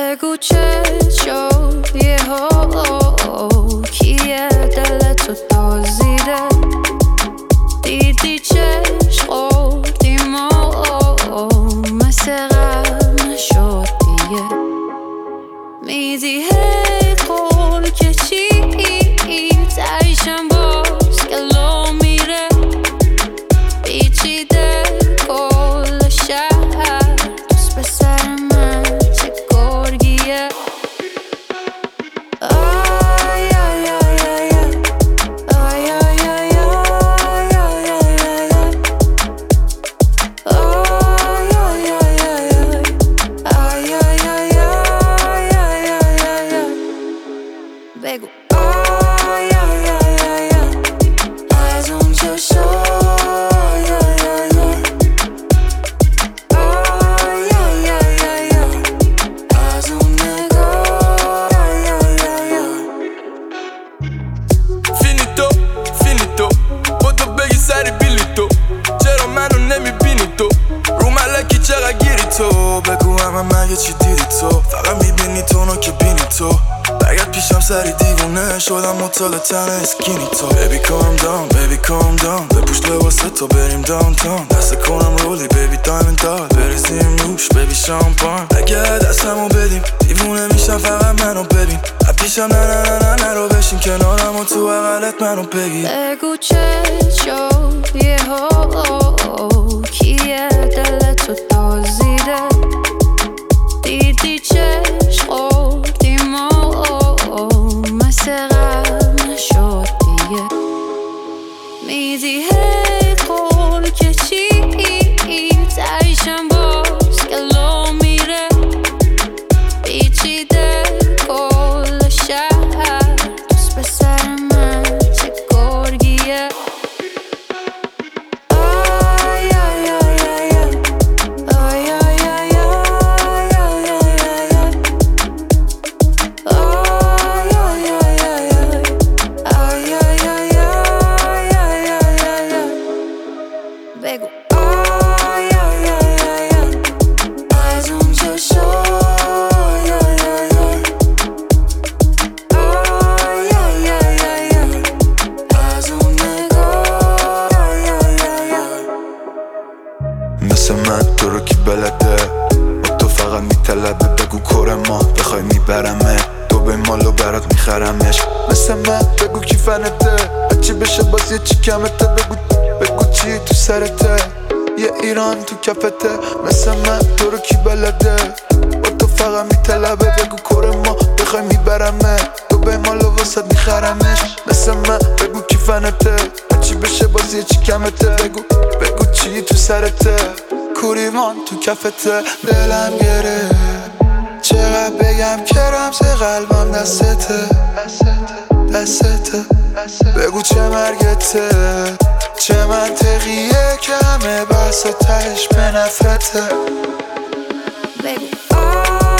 بگو چه شد یهو کیه دلتو دزدیده دیدی چشم خوردیم مثل قبل نشد دیگه میدی هی قول که چی تایشم باز گلو میره پیچیده کل شهر دوست به سر من چه گرگیه بگو از اون چشم از اون نگاه فینیتو با تو بگی سری بیلی تو چرا منو نمیبینی تو رو ملکی چقدر گیری تو بگو همه مگه چی دیدی تو فقط میبینی تو نو که بینی تو برگرد پیشم سری دیوونه شدم مطال تنه اسکینی تو Baby calm down بپوش لباس تو بریم داونتاون دست کنم رولی بیبی دایمن دار بریزیم روش بیبی شامپان اگه دستمو بدیم دیوونه میشم فقط منو ببین پیشم نه رو بشین کنارم و تو بغلت منو بگی بگو چه شد یهو کیه دلتو دزدیده دیدی چشم خوردیم مثل قبل نشد دیگه میدی هی قول که چی تایشم باز گلو میره پیچیده کل شهر دوست به سر من چه گرگیه بگو از اون چشم از اون نگاه مثل من تو رو کی بلده با تو فقط میطلبه بگو کره ما بخوای میبرمه تو به مالو برات میخرمش مثل من بگو کی فنته هرچی بشه باز یه چی کمته بگو چی تو سرته یه ایران تو کفته مثل من تو رو کی بلده با تو فقط میطلبه بگو کره ما بخوای میبرمه تو به مالو واسد میخرمش مثل من بگو کی فنته هرچی بشه باز یه چی کمته بگو چی تو سرته کوریمان تو کفته دلم گره چقدر بگم که رمز قلبم دستته بگو چه مرگته چه منطقیه که همه بحث و تهش به نفرته بگو